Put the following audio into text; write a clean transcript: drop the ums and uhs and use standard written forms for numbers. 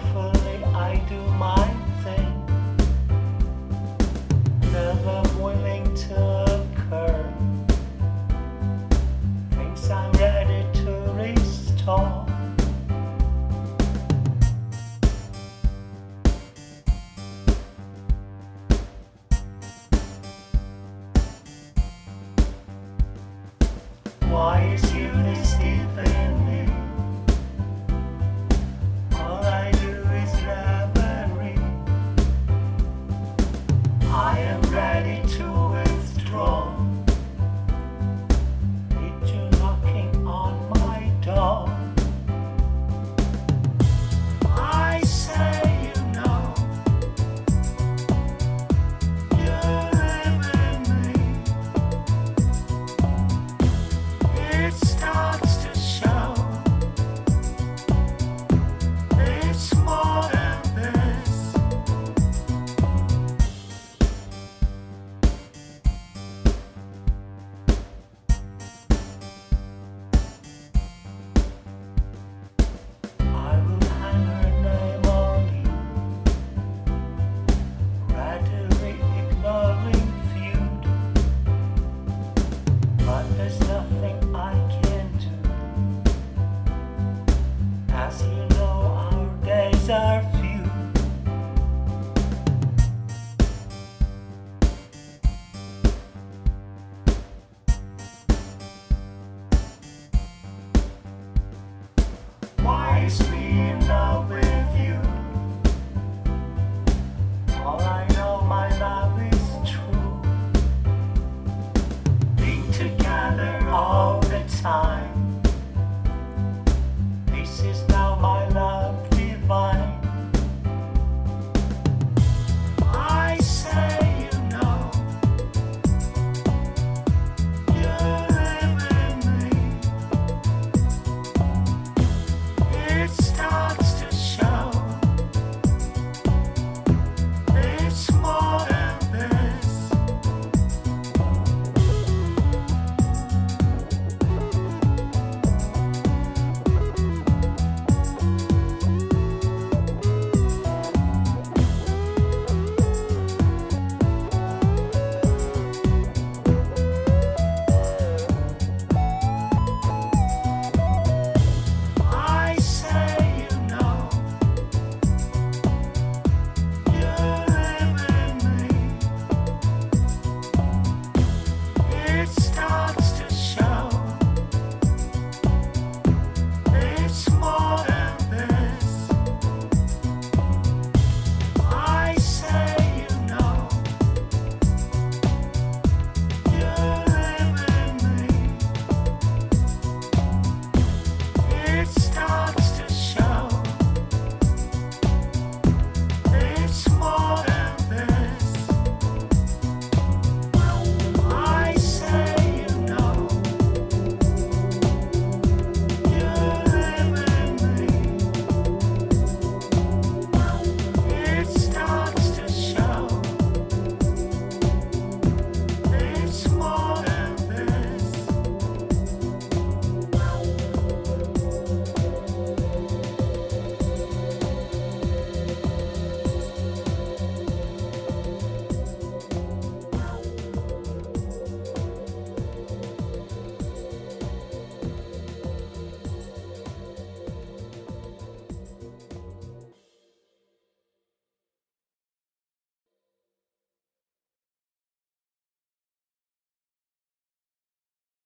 Powerfully I do my thing, never willing to occur. Things I'm ready to restore. Why is you this deep in me? All I do is reverie. I am ready to withdraw. Need you knocking on my door. I say you know you're in me. It starts to show. It's more than this. I will hang her name on you, readily ignoring feud. But there's nothing I can do. As you know, our days are